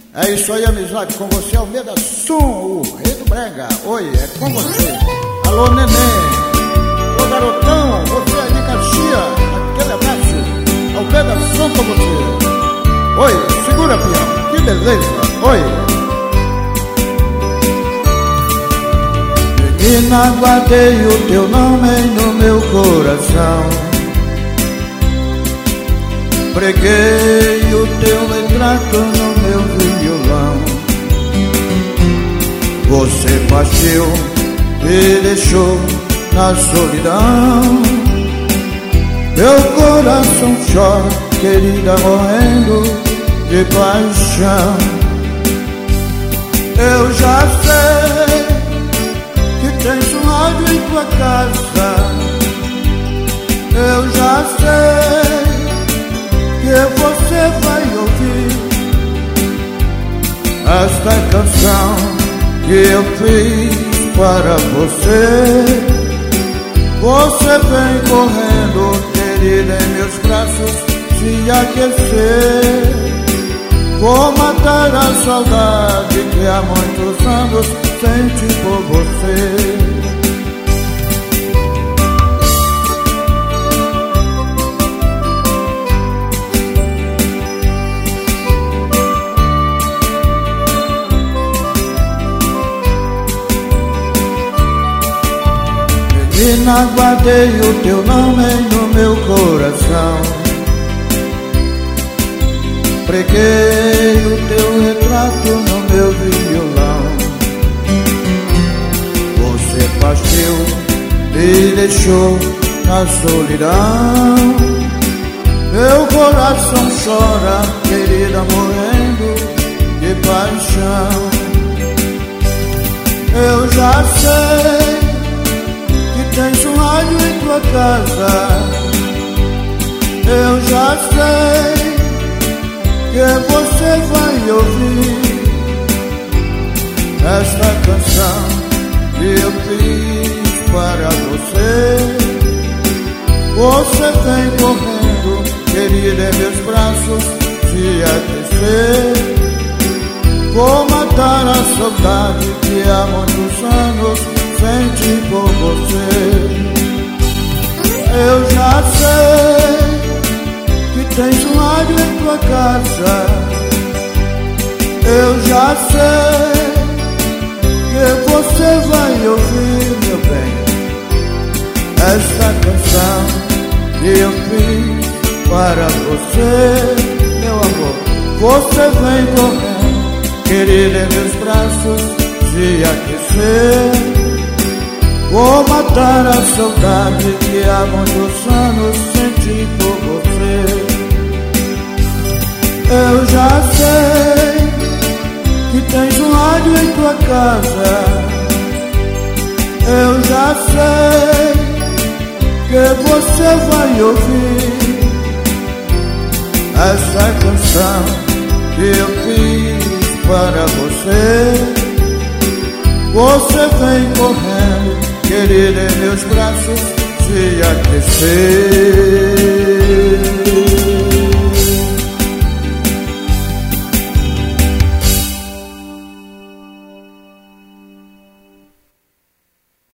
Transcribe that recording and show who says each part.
Speaker 1: É isso aí, amizade, com você, Almeida Som, o rei do brega. Oi, é com você. Alô, neném. Alô, garotão, você aí de Caxias, aquele abraço. Almeida Som com você. Oi, segura, pião, que beleza. Oi.
Speaker 2: Menina, guardei o teu nome no meu coração. Preguei o teu retrato no meu violão. Você partiu, me deixou na solidão. Meu coração chora, querida, morrendo de paixão. Eu já sei que tens um rádio em tua casa. Eu já sei que você vai ouvir esta canção que eu fiz para você. Você vem correndo, querida, em meus braços se aquecer. Vou matar a saudade que há muitos anos sente por você. Menina, guardei o teu nome no meu coração. Preguei o teu retrato no meu violão. Você partiu, me deixou na solidão. Meu coração chora, querida, morrendo de paixão. Eu já sei que tens um rádio em tua casa. Eu já sei que você vai ouvir esta canção que eu fiz para você. Você vem correndo, querida, em meus braços se aquecer. Vou matar a saudade que há muitos anos sente por você. Eu já sei que tens um rádio em tua casa. Eu já sei que você vai ouvir, meu bem, esta canção que eu fiz para você. Meu amor, você vem correndo, querida, em meus braços se aquecer. Vou matar a saudade que há muitos anos senti por você. Eu já sei que tens um rádio em tua casa. Eu já sei que você vai ouvir essa canção que eu fiz para você. Você vem correndo, querida, em meus braços se aquecer.